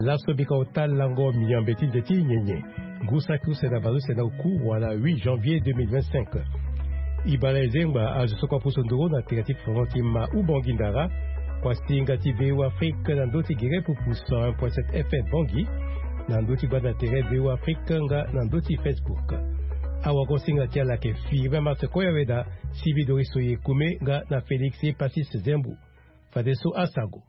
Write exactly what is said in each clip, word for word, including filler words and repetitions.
La sobika otal lango miyambeti deti nyenye. Gusaku senabalu senauku wala huit janvier deux mille vingt-cinq. Ibala ezengba azusokwa pusondoro na tirati frontima ubongindara kwa stingati veu Afrique na ndoti gire pupu cent un point sept F M bongi na ndoti bada tere veu Afrique nga na ndoti Facebook. Awa kosinga tia lake fi mars koya weda sibi dorisoye kume nga na Felix e Pasis Zembu. Fadeso asago.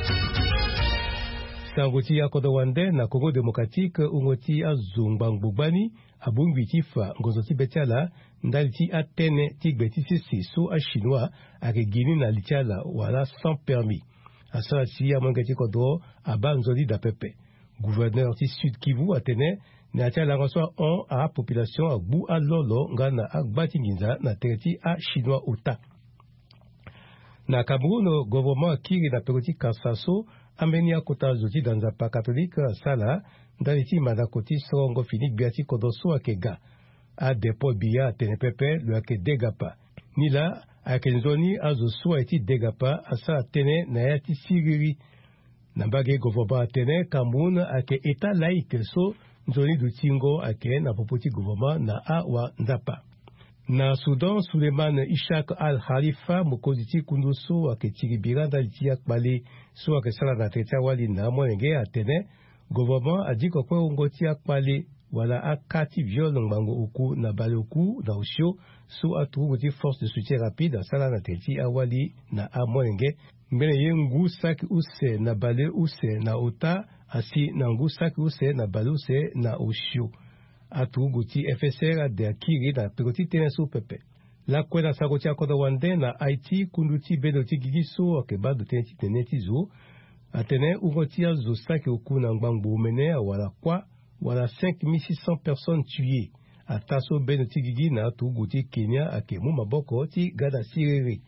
Sangoti ya Kodowande na Congo Démocratique ungoti azungba ngbubani abungwi tifa ngozoti betiala ndaliti atene tigbeti sisi so a chinois ake Guinée na litiala wala sans permis. Asa si ya mongeti kodo abanzoli da pepe. Gouverneur ti Sud Kivu atene na atiala reçoit on a population a bu a lolo ngana agbati nginza na tereti a chinois ota. Na Cameroun gouvernement kiri na peroti Kansaso amenia kota zoti danzapa katolika sala ndaliti madakoti songo finik biati kodoso akega a depo biya tenepepe lo ake degapa nila akenzoni azo so eti degapa asa tene na yati siriri nambage govaba tene Cameroun ake eta laïque so nzoni dutingo ake na popoti govama na awa nzapa. Na Soudan, Suleiman Ishak al-Khalifa mukoziti kunduso ake tiribira ndaliti akbale so ake sala na treta wali na mwenge atene gouvernement adiko kwa ungoti akbale wala akati viol ngbango uku na bale uku na usio so atuguti force de soutien rapide sala na treti awali na amwenge mbele yengu saki use na bale use na ota asi na ngu saki use na bale use na usio atuguti F S R de akiri na peroti teneso pepe. La kwena sagoti akoda wande na Haiti kunduti bedoti gigiso akeba do teneti teneti zo atene ugoti azo saki oku na ngbangu mene wala kwa wala cinq mille six cents personnes tuées. Ataso bedoti gigi na atuguti Kenya akemu maboko ti gada siriri.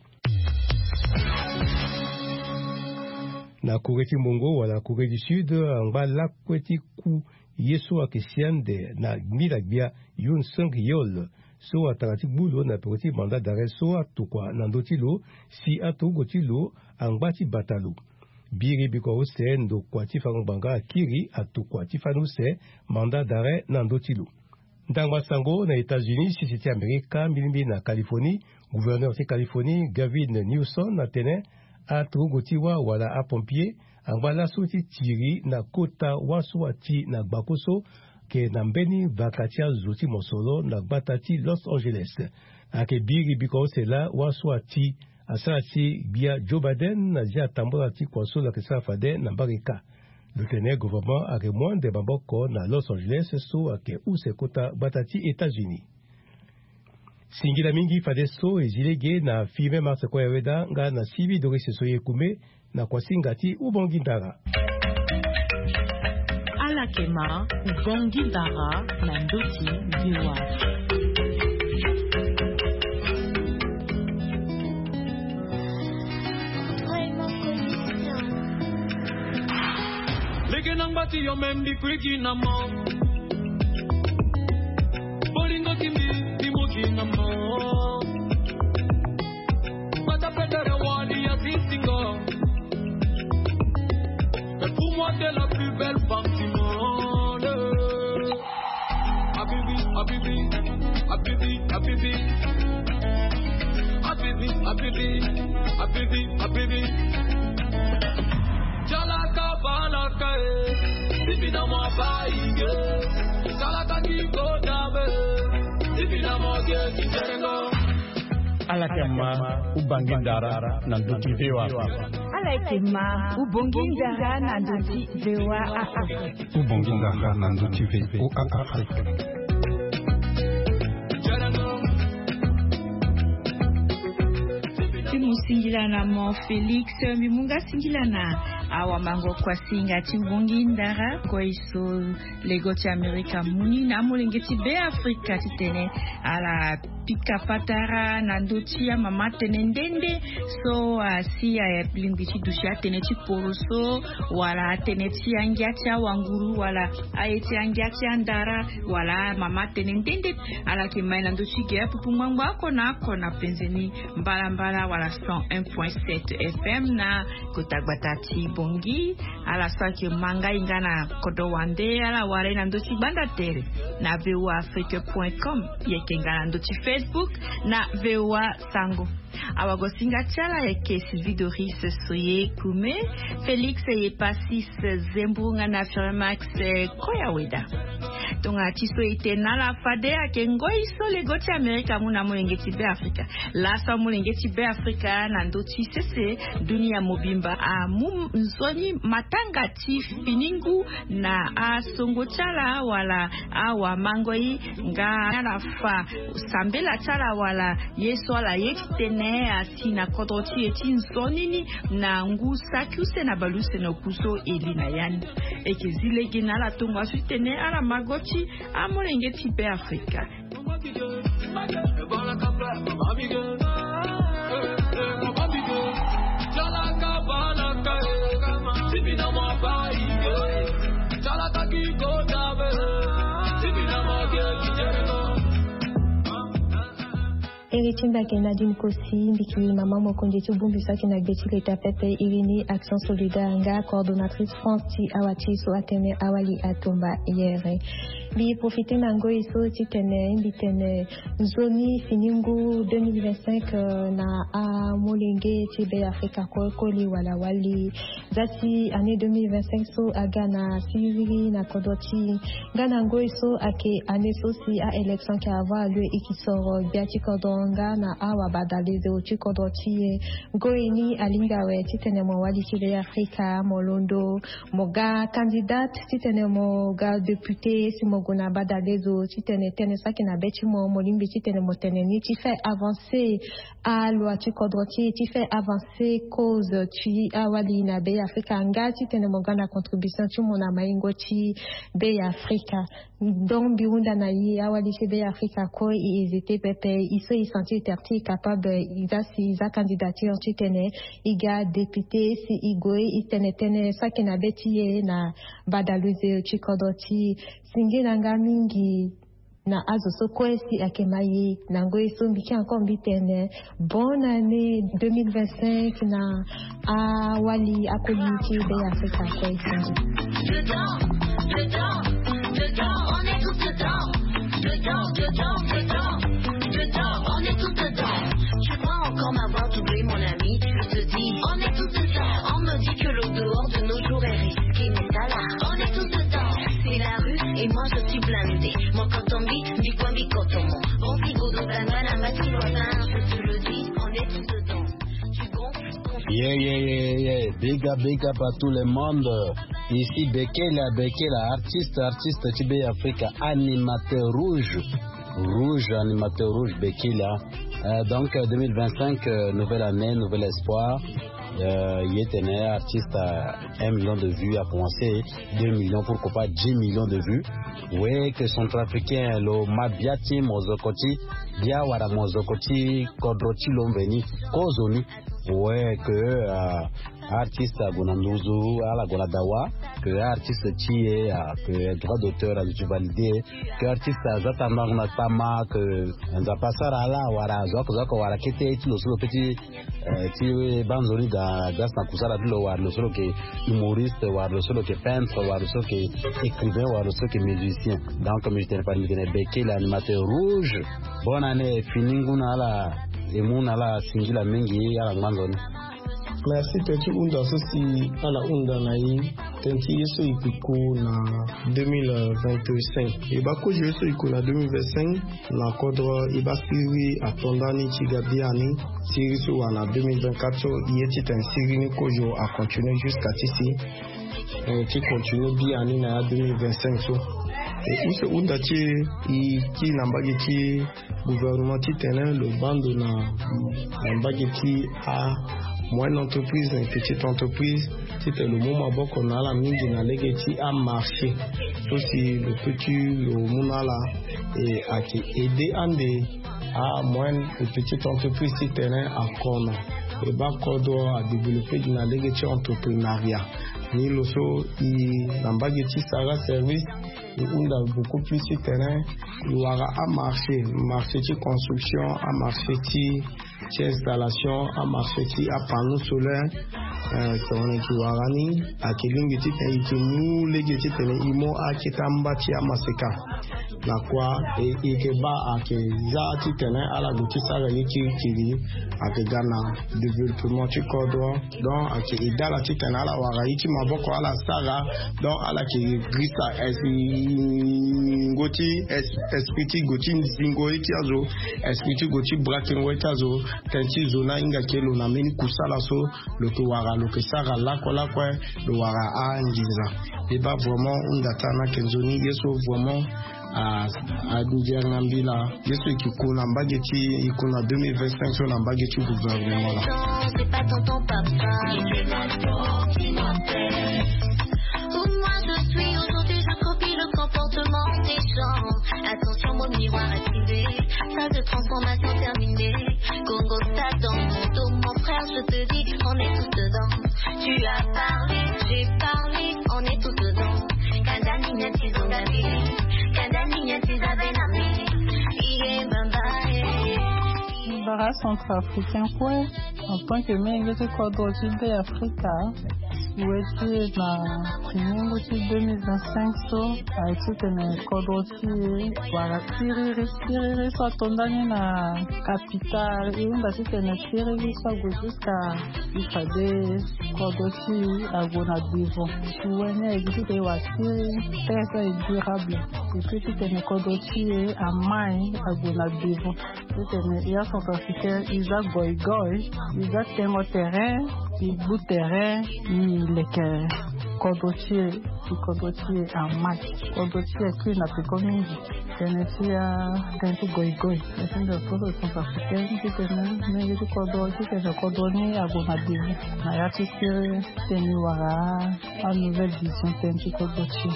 Na Kureti Mongo wala Corée du Sud angba la kweti ku yeso akesiande na milagbia yun cinq yol so atarati bulo na peroti mandat d'arrêt so atukwa na ndotilo si atugotilo angbati batalo biri biko ose ndo kwati fanganga kiri atukwa tifanu se mandat d'arrêt na ndotilo ndangwa sango na États-Unis si c'était Amerika milimbi na Californie gouverneur de Californie Gavin Newsom atene atugotiwa wala a pompier angwala soti tiri na kota waswati na bakoso ke na mbeni vakatia zoti mosolo na batati Los Angeles ake biri biko sela waswati asasi bia Joe Biden na jia tambola ti kwaso la kesa fade na barika le teneur gouvernement ake mwande bamboko na Los Angeles so ake use kota batati États-Unis. Singila mingi fadeso ezilege na fime mars kwa weda nga na sibi dorise soye kume na kwa singati ubongindara. Alakema ubongindara na ndoti viwa. Lege nang bati yo mem di kweki na mo. Bolingo kimbi di moki na mo. Bata pedere wadi ya singo. Mais pour moi t'es la plus belle femme du monde. Habibi, Habibi, Habibi, Habibi. Habibi, Habibi, Habibi, Habibi. Jalaka balaka e, évidemment pas ige. Jalaka ki go dabe, évidemment que ki terengo. Alakema ubangindara na nduti vewa Alakema ubongindara na nduti vewa Afrika. Ubongindara na nduti vewa Afrika. Singilana mo Felix mimunga singilana awa mango kwa singa chimbongindara kwa iso legoti Amerika muni na mulengeti be Afrika titene ala pika patara na ndoti ya mama tenendende so uh, si ya blimbiti dushia teneti poroso wala teneti angiati ya wanguru wala aeti angiati ya ndara wala mama tenendende ala kima na ndoti gea pupu mwangwa kona kona penzeni mbala mbala wala cent un point sept F M na kutagbatati bongi ala saki manga ingana kodo wande ala ware na ndoti banda tere na v o a afrique point com yeke ngana ndoti Facebook na V O A Sango. Awagosinga tiala yeke Sylvie Doris Soye Kume, Félix Yepasis Zembunga na Firmax Koyaweda. Tonga tiso ite na la fade ake ngoi so le goti Amerika muna mulengeti be Afrika. La sa mulengeti be Afrika na ndoti sese dunia mobimba a mum nzoni matanga ti finingu na a songo tiala wala a wa mangoi nga na fa sambela tiala wala yeso la yekstene asina kodoti eti nzonini na ngu sakiuse na baluse na kuso elina yani ekezile gina la tongo asutene ala magoti amolengeti be Afrika. Eritinda Nadine Kosi, Mbiki Maman Mokonde Tubumbisa qui n'a gbeti l'État Pepe Irini Action Solidaire Nga, coordonnatrice France Ti Awati So Atene Awali Atomba hier. Bi profiter nango iso titene mbitene zoni finingu deux mille vingt-cinq na a molenge tibe Afrika ko koli wala wali zati année deux mille vingt-cinq so agana sivili na kodoti gana ngo iso ake année so si a élection qui avoir lieu et qui sort biati kodonga na awa badalize uchi kodoti goini alingawe titene mo wali tibe Afrika molondo moga candidate titene moga député si gona badalezo titene tene saki na beti mo molimbi titene motene ni ti fait avancer a loi ti kodroti ti fait avancer cause ti awali na be Afrika nga titene mogana contribution ti mona maingo ti be Afrika donc biunda na yi awali ti be Afrika ko i hésité pepe iso i senti terti capable iza si iza candidature titene iga député si igoe itene tene saki na beti ye na badalezo ti kodroti singe nanga mingi na azo so kwesi akemayi nango eso mbiki encore mbitene bonne année deux mille vingt-cinq na awali akoliti be Afrika kwesi dedans dedans dedans on est tous dedans dedans dedans dedans dedans on est tous dedans tu crois encore m'avoir doublé mon ami je te dis on est tous dedans on me dit que l'eau dehors de nos jours est risquée mais ça là on est tous dedans c'est la rue et moi je suis blindé. Mon cotombi, du coin bicotomo. Bon frigo de banane, ma tilotin, je te le dis, on est tous dedans. Tu gonfles, Yeah, yeah, yeah, yeah. Big up, big up à tout le monde. Ici, Bekela, Bekela, artiste, artiste, Tibé Africa, animateur rouge. Rouge, animateur rouge, Bekela. Euh, donc, deux mille vingt-cinq, euh, nouvelle année, nouvel espoir. Euh, il était un artiste à un million de vues, a commencé deux millions, pourquoi pas dix millions de vues. Oui, que son trafiquant, le Mabiati, Mozokoti, Biawara Mozokoti, Kodroti Lombeni, Kozoni. Ouais, que euh, artiste à Gonandouzou, à la Goladawa, que artiste qui est, que droit d'auteur à l'utu validé, que artiste à Zatandang Natama, que Nzapasara là, Wara, Zok, Zok, Wara, qui était le seul petit, qui banzoni da gas na kusara dilo war le seul qui humoriste, war le seul qui peintre, war le seul qui écrivain, war le seul qui musicien. Donc, comme je t'ai parlé de Beke, l'animateur rouge, bonne année, fininguna la, et mon ala singila mingi ala manzoni. Merci Teti Unda Sosi ala Unda Naï Tenti Yeso Ipiku na deux mille vingt-cinq. Iba ko Yeso Ipiku na deux mille vingt-cinq na kodro Iba Siri Atondani Chigabiani Siri Sou na deux mille vingt-quatre Yeti Ten Siri ni Kojo a continué jusqu'à ici qui continue Biani na deux mille vingt-cinq so. Et où se Unda Chi qui nambagi Chi gouvernement Titene le bando na nambagi Chi a moyenne entreprise, une petite entreprise, c'était le moment qu'on a la mine de l'égétie à marcher. Aussi le petit, le mounala et à qui aider à des à moyenne et petite entreprise citoyenne à Kona. Et bah Kodo a développé une alléguée entrepreneuriat. Ni loso i nambageti Sara service et on a beaucoup plus de terrain. Il y aura un marché, marché de construction, un marché de installation, un marché de panneaux solaires. On est qui warani a kilingi ti pe iti mu legi ti pe imo a kitamba ti amaseka na kwa e ke ba a ke za ti tene ala guti sara yiki kiri a ke gana développement ti kodro donc a ke idala ti tene ala wara iti maboko ala sara donc ala ke grisa esi ngoti esprit goti zingo iti azo esprit goti braking wetazo tenti zona inga kelo na mini kusala so le to wara lo que ça la kola kwa do wara a ngiza et ba vraiment on data na kenzoni yeso vraiment à à dire ngambila yeso ki kuna mbageti ikuna deux mille vingt-cinq sur mbageti gouvernement là c'est pas tonton papa c'est la qui m'appelle pour moi je suis aujourd'hui je copie le comportement des gens attention mon miroir activé phase de transformation terminée Congo stade dans mon dos mon frère je te dis on est tous dedans. Tu as parlé, j'ai parlé, on est tous dedans. Cada niña tiza ngabi, cada niña tiza benami. Iye bambaye. Bara centrafricain quoi? En tant que méngé kodroji de Africa, oueti na kinyungu ti deux mille vingt-cinq so, aiti tene kodroji wala tiriri tiriri so tondani na capital, iunda ti tene tiriri so go jusqu'à ifade kodroji agona divo. Ouene egisi te wa tiri très très durable. Et puis ti tene kodroji amai agona divo. Ti tene iya centrafricain iza goy goy, iza tengo terrain, ibu terrain, ni leke kodotie, ki kodotie amai. Kodotie ki na piko mingi. Tenetia tentu goy goy. Tende kodo centrafricain ki tene mengi ti kodo, ki tene kodo ni agona divu. Na ya ti kiri teni wara a nouvelle vision tentu kodotie.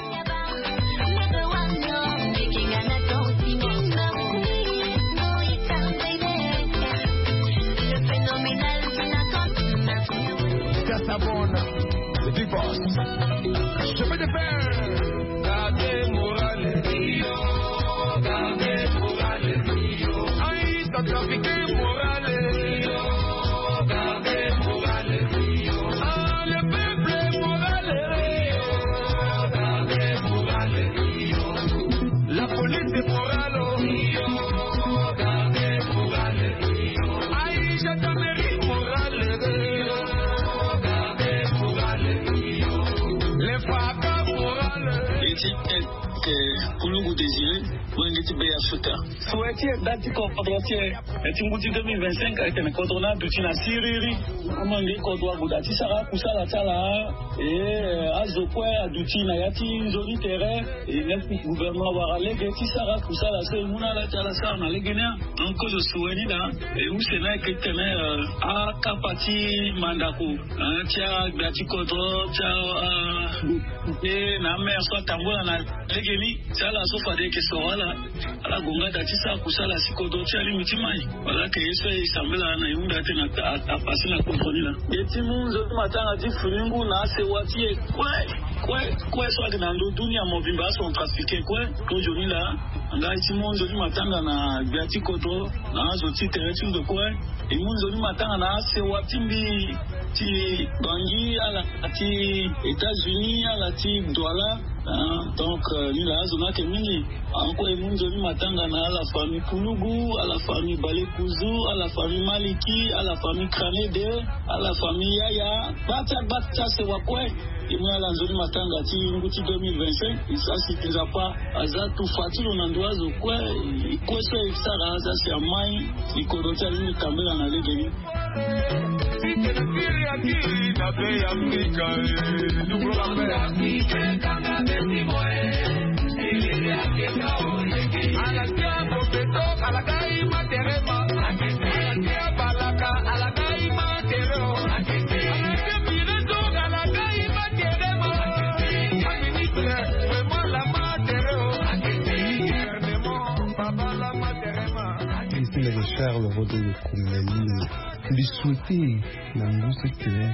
Le big boss. Je veux te faire. Gardez morale, Rio. Gardez morale, Rio. Aïe, ça trafique morale, Rio. Gardez morale, Rio. Ah, le peuple morale, Rio. Gardez morale, Rio. La police est morale, Rio. Gardez morale, Rio. Aïe, gendarmerie morale, Rio. Kulungu désiré, Wengeti Bay Africa. Souhaitier d'Antico Kodrotier, et Timbuti deux mille vingt-cinq avec un cordona d'Utina Siriri, Amangi Kodwa Goudati Sara, Kusala Tala, et Azokwe, Adutina Yati, Zoni Terre, et le gouvernement Warale, Geti Sara, Kusala, Mouna, la Talasar, na Legenia, encore de Souvenida, et où c'est là que tenait à Kapati Mandako, Tia, Gati Kodro, Tia, et na mère soit Tambola, na Legeni, Tia la Sofa de Kessoala, à la Gonga d'Atissa, Kusala, Sikodo, Tia Limitimai, voilà que je suis Sambela, na Yunda, à passer la contrôle là. Et Timon, je m'attends à dire Fulingu, na Sewati, quoi, quoi, quoi, soit que dans le Dunia, Mobimba, sont trafiqués, quoi, aujourd'hui là, nga Timon, je m'attends à Gati Koto, na Zoti, Terretu de quoi, et mon je m'attends à Sewati, ti Bangui, à la ti États-Unis, à la ti Douala. Hein, donc, euh, il a zona kemini. Encore une zone matanga à la famille Kulugu, à la famille Balekuzu, à la famille Maliki, à la famille Kranede, à la famille Yaya. Bata bata se wakwe. Et moi la zone matanga ti nguti deux mille vingt-cinq. Et ça c'est déjà pas aza tout fatilo nandoazo quoi. Quoi ça exara aza c'est amai. Il kodota ni kambela na legeni. Charles Rodrigue Kumeline bisouhaité na nguso tene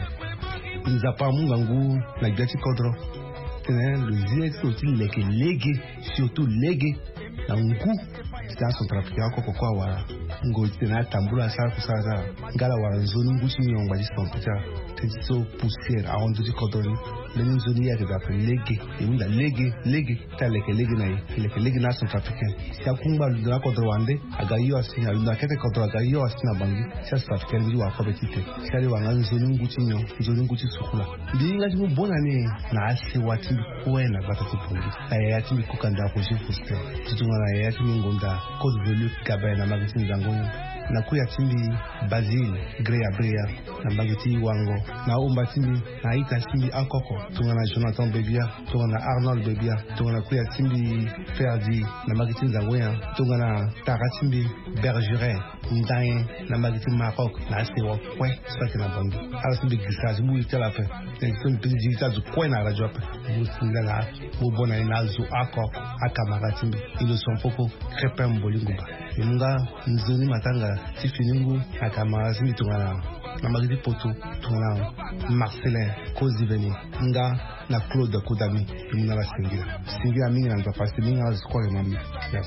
nzapa mungangu na gati kodro tene le direct aussi leke lege surtout lege na ngu c'est son trafiquant ko kwa wa ngo tena tambula sa kusara ngala wa zone ngusi nyongwa discompeta so poussière a ondu kodro le zone ya ga lege inda lege lege ta leke lege na leke lege na son trafiquant ya kumba la kodro wande aga yo asina na kete kodro aga yo asina bangi sa trafiquant ndi wa ko betite sali wa ngan zone ngusi nyo zone ngusi sukula ndi ngati mu bonane na asi wati kwena batatu pundi aya yati kukanda ko jifuste tutungana yati ngonda code velu kabana magazine zangu na kuya timbi Basile Grea Brea na bageti wango na umba timbi na ita timbi akoko tungana Jonathan Bebia tungana Arnold Bebia tungana kuya timbi Ferdi na bageti zangu ya tungana Tara timbi Bergeret Ndaye na bageti Maroc na sewa kwe swati na bangi ala timbi gisazi mu itala fe nson piji tazu kwe na radio pe musingala bo bona inazu akoko akamara timbi ilo son popo crepin bolinguba Munga nzoni matanga tifiningu akamara simbi tungana na magidi poto tungana Marcelin Koziveni nga na Claude Kodami muna la singira singira mingi na nzapasi mingi na zikwa mami yes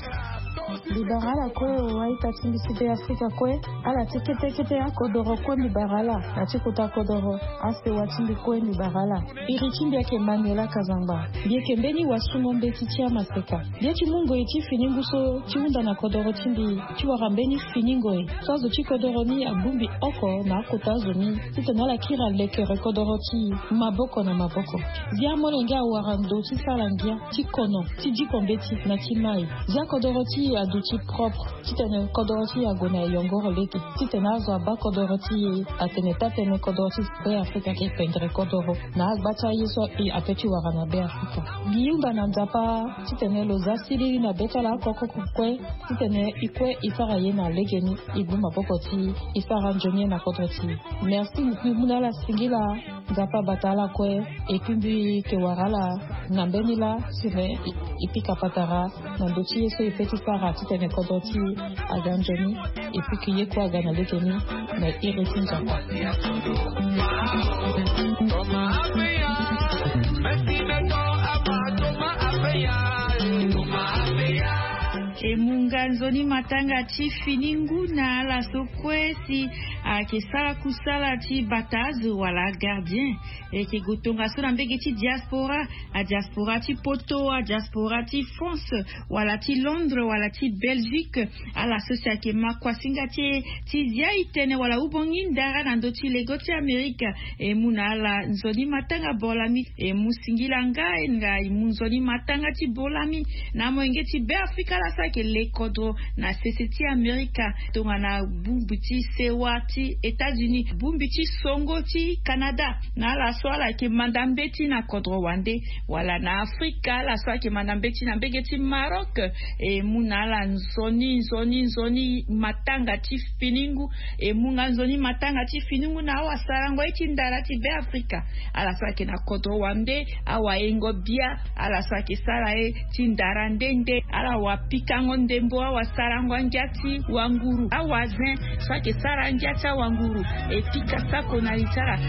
Libarala kwe waita timbi sibe Afrika kwe ala tikete kete ya kodoro kwe libarala na chikuta kodoro ase watimbi kwe libarala irichimbi yake Manuela Kazamba bieke mbeni wasumo mbeti tia maseka bieki mungo iti finingu so chiunda na kodoro timbi chiwara mbeni finingo e soazo chi kodoro ni abumbi oko na akutazo ni titenala kira leke rekodoro ti maboko na maboko zia molenga warando ti salangia ti kono ti jiko mbeti na ti mai zia kodoro ti aduti propre titene kodoroti agona yongoro leke titene azo aba kodoroti atene tapene kodoroti be Afrika ke pendre kodoro na agbata yeso e apeti warana be Afrika giyumba na nzapa titene loza silili na betala koko kukwe titene ikwe isara ye na legeni ibuma bokoti isara njonye na kodoroti merci muna singila nzapa batala kwe ekumbi ke warala na benila sire ipika patara na dochi yeso ipeti sara titene kodoti aganjoni et puis qu'il y ait quoi gagner le Kenya mais il retient ça Emunga nzoni matanga ti finingu na la sokwesi a ke sala kusala ti batazo wala gardien e ke gotonga so na mbege ti diaspora a diaspora ti poto a diaspora ti France wala ti Londres wala ti Belgique a la socia ke makwasinga ti ti zia itene wala ubongi ndara na ndo ti lego ti Amerika e muna la nzoni matanga bolami e musingila nga nga munzoni matanga ti bolami na moenge ti be Afrika la sa ke le kodro na seseti Amerika tonga na bumbuti sewa ti États-Unis bumbuti songo ti Canada na la swala ke mandambeti na kodro wande wala na Afrika la swala ke mandambeti na begeti Maroc e muna la nzoni nzoni nzoni matanga ti finingu e munga nzoni matanga ti finingu na wa sarango eti ndara ti be Afrika ala swala ke na kodro wande awa engo bia ala swala ke sala e ti ndara ndende ala wa pika ndembo wa sarango njati wanguru awazin swake sara njata wanguru epika sako na litara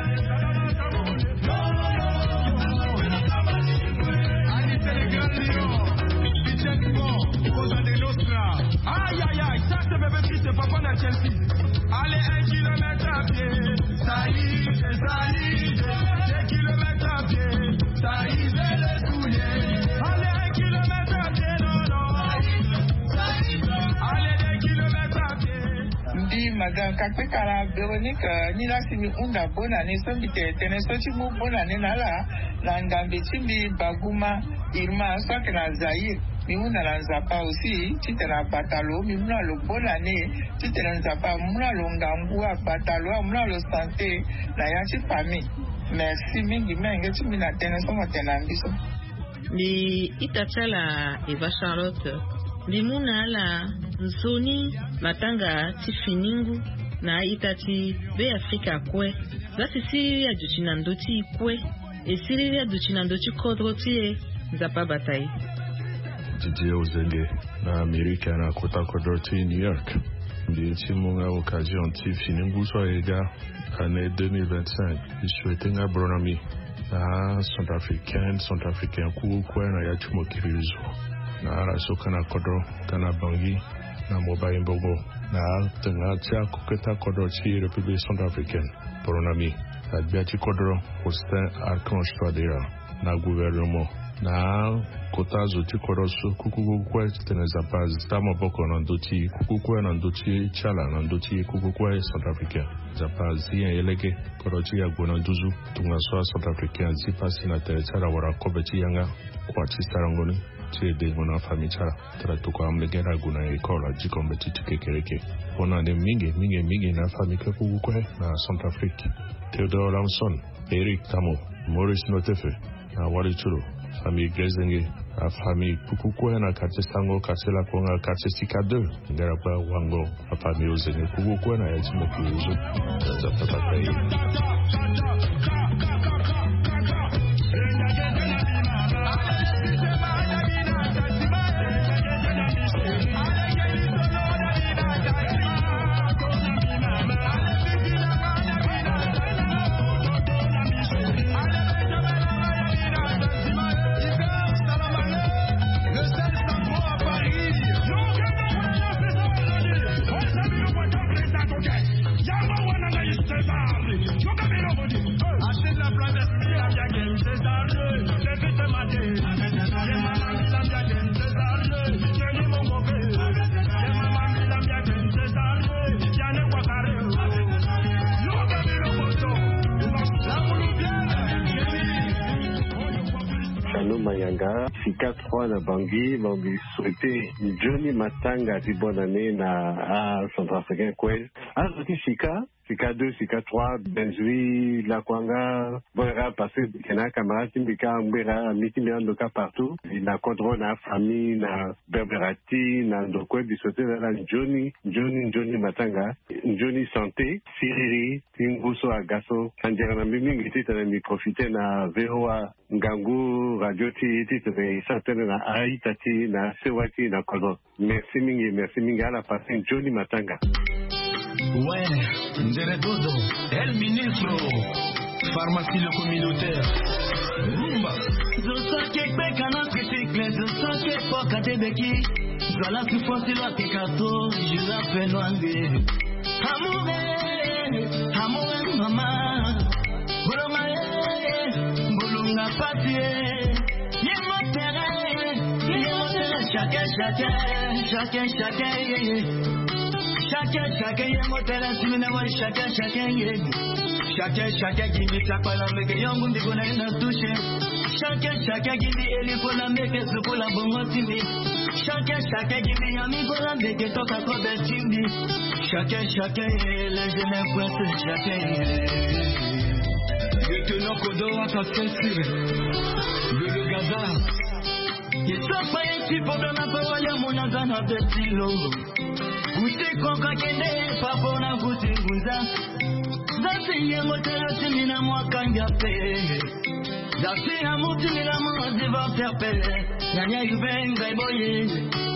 aïe aïe aïe ça c'est bébé fils c'est papa na Chelsea allez un kilomètre à pied ça y est ça y est deux kilomètres à pied ça y est les souliers allez un kilomètre à pied non non allez deux kilomètres à pied ndi madame kakpekala Véronique nila simi unda bonane sombi te tene soti mu bonane nala na ngambe timbi baguma irma soke na Zaïre mimuna la nzapa aussi titena batalo mimuna lo bonane titena nzapa muna lo ngambua batalo muna lo santé na yachi famille merci mingi menge timina tene somo tena mbiso ni itatala Eva Charlotte limuna la nzoni matanga tifiningu na itati be Afrika kwe zasi siri ya duchina ndoti kwe e siri ya duchina ndoti kodro tie nzapa batai Didier Ozenge na Amerika na kota kodro ti New York Ndichimunga occasion tif Ninguso Ega année deux mille vingt-cinq. Je souhaitais un bonami. Na Centrafricain, Centrafricain Kukwe na Yachumo Kirizo. Na Raso Kana Kodo, Kana Bangi, na Moba Imbogo. Na Tenga Tia Kuketa Kodo Chi République Centrafricaine. Bonami. Na Biati Kodro, Austin Archange Touadéra. Na gouvernement. Na Kota Zoti Kodosu Kukukwe Tenezapaz. Tama Boko Nandoti, Kukukwe Nandoti Chala Nandoti Kukukwe Centrafricain. Zapaz Yen Elege Kodochi Agunanduzu Tungaswa Centrafricain Zipa Sinate Tara Wara Kobeti Yanga Kwachi Sarangoni Chede Mona Famichara Tara Tuko Amlegera Guna Ekola Jikombeti Tukekereke Ona de Minge Minge Minge na Famike Kukukwe na Centrafrique Theodore Lamson Eric Tamo Maurice Notefe na Wari Churu Famille Grezenge la famille Kukukwe na quartier Sango quartier La Konga quartier Sika deux ngara pa wango la famille Ozenge Kukukwe na Yachimo Kiuzo Zapata Kai Mayanga, Sika trois na Bangui, Bangui souhaité Johnny Matanga di bonne année na à Centrafricain Kwel. Ah, c'est Sika, Sika deux, Sika trois, Benzui, Lakwanga, Boera, parce que na camarade Timbika, Mbera, Mitimia, Ndoka partout. Na Kodro, na famille, na Berberati, na Ndokwe, di souhaité na Johnny, Johnny, Johnny Matanga, Johnny Santé, Siriri, Tinguso Agasso, Sanjera Mimi, était à mi profiter na V O A, Ngangu, Radio T, c'était certaines na Aïtati, na Sewati, na Kodro. Merci mingi, merci mingi à la passée, Johnny Matanga. Ouais, Ndere Dodo, El Ministro, pharmacie le communautaire. Rumba. Je sens que Bekana critique, je sens que Pokate Beki, je la suis forcé la Tekato, je la fais noyer. Amouré, amouré, maman, Bolomae, Bolunga papier, Yemo terrain, Yemo terrain, chacun, chacun, chacun, chacun, Chacun, chacun, y'a mon talent, si nous avons chacun, chacun, chacun, chacun qui dit ça, pas la mec, y'a un monde qui connaît dans touché. Chacun, chacun qui dit, elle est pour la mec, c'est pour la bonne timide. Chacun, chacun qui dit, y'a mis pour la mec, et toi, t'as quoi belle timide. Chacun, chacun, les jeunes princes, chacun. Je te n'en codo à ta censure. De le gaza. Il s'en pas ici pour donner un peu, y'a mon azana de stylo. Kuti konka kende papo na kuti nguza Zasi ye motela timina mwakanja pe Zasi ya muti nila mwazi va perpele Nyanya yubenga iboye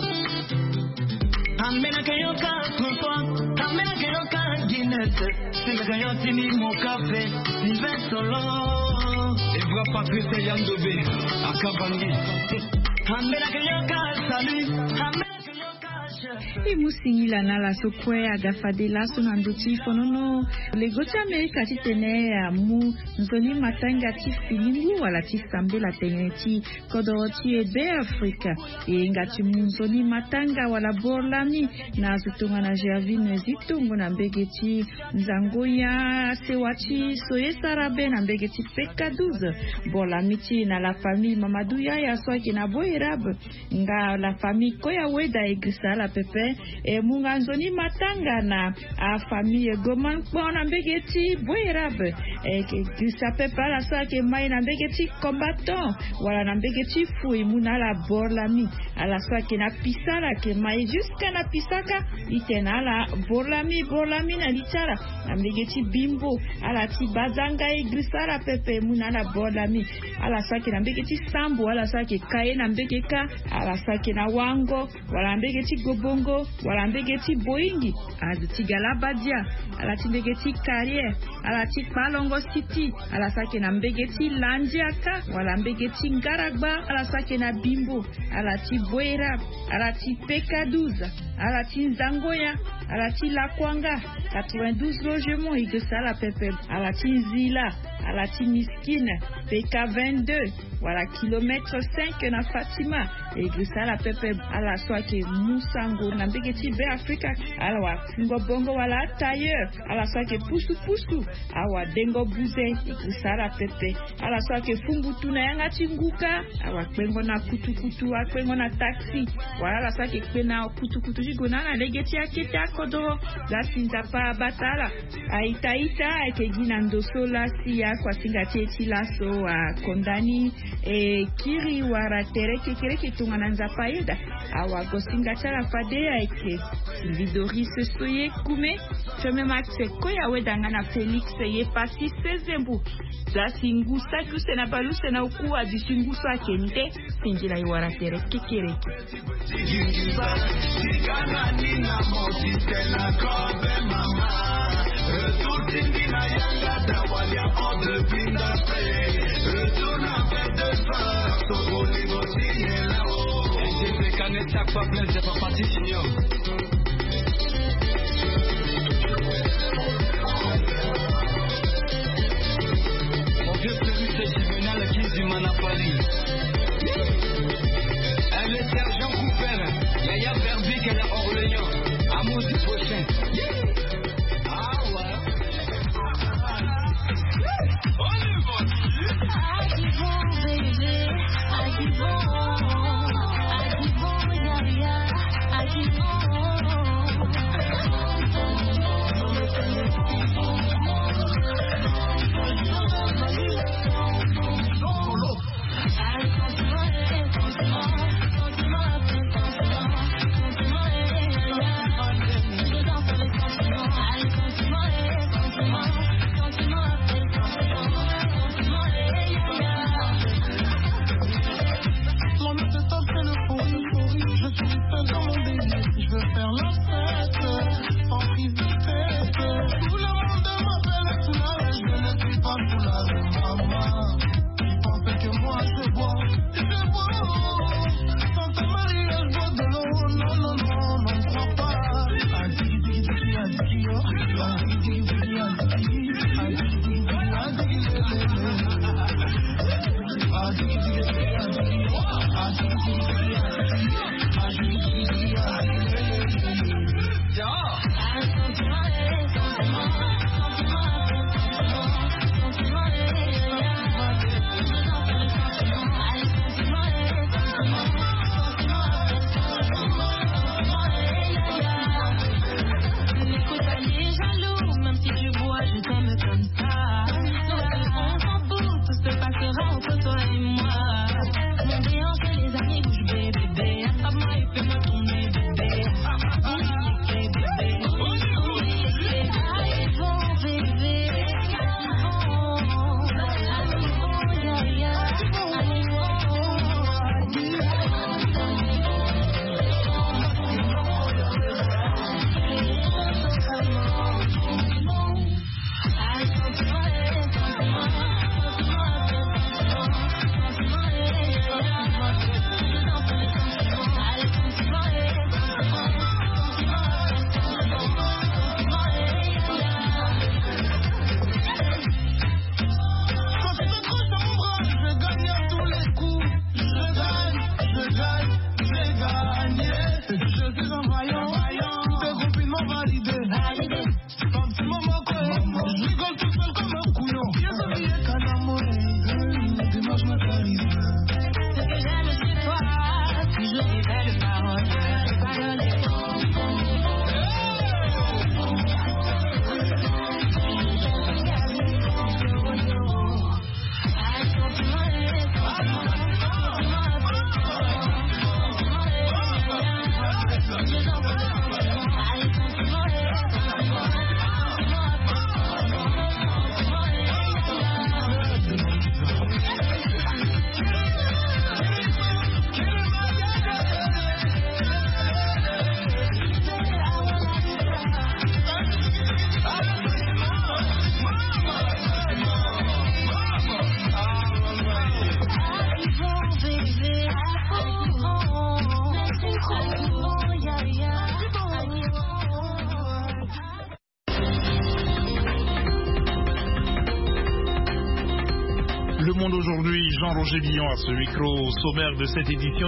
Amena keyoka trompo Amena keyoka Guinness Sile kayoti ni mokafe Nive solo Evra Patrice Yandobe Akabangi Amena keyoka salut Amena E musingila na la sokwe agafadela sonanduti fonono legoti Amerika titene ya mu nzoni matanga ti filingu wala ti sambe la teneti kodoti ebe Afrika e ngati mu nzoni matanga wala borlami na zutunga na Gervine zitungu na mbegeti nzangoya sewati soye sarabe na mbegeti peka douze borlami ti na la famille Mamadou Yaya swaki na boerab nga la famille koya weda egrisa la pepe e munganzoni matanga na a famille goman bona mbegeti boerab e ke sapepa la sa ke mai na mbegeti combattant wala na mbegeti fui muna la borlami ala sa ke na pisala ke mai jusqu'à na pisaka itena la borlami borlami na litara na mbegeti bimbo ala ti bazanga e grisara pepe muna la borlami ala sa ke na mbegeti sambo ala sa ke kae na mbegeka ala sa ke na wango wala mbegeti go bongo wala mbegeti boingi aziti galabadia ala ti mbegeti carrière ala ti Palongo City ala sake na mbegeti Landiaka wala mbegeti Ngaragba ala sake na Bimbo ala ti Boera ala ti P K douze ala ti Nzangoya ala ti Lakwanga quatre-vingt-douze logements Igesala Pepe ala ti Nzila ala ti Miskine P K vingt-deux wala kilomètre cinq na Fatima Igesala Pepe ala swake Musango na mbegeti Be Africa ala wa fingo bongo wala tailleur ala swake pusu pusu awa dengo buze Igesala Pepe ala swake Fumbutu na yanga tinguka awa kwengo na kutu kutu a kwengo na taxi wala ala swake kwena kutu kutu jigona na legeti akete akodoro la sinzapa batala aitaita akegina ndosola siya kwa singati eti laso a kondani e kiri wara tereke kereke tungana nzapa yeda awa gosinga chala fadea eke vidori se soye kume chome maxe koya wedanga na Felix ye pasi sezembu za singusa kusena baluse na ukuwa disingusa kente sinjila iwara tereke kereke chaque fois plein de pas parti signor. Mon vieux prévu c'est Juvenal qui du Manapali. Elle est sergent Cooper, Yaya Verbic elle est Orléans. Amour du prochain. Ah ouais. On est parti. I keep on baby, I keep on. I keep on. Monde aujourd'hui, Jean-Roger Billon à ce micro. Au sommaire de cette édition,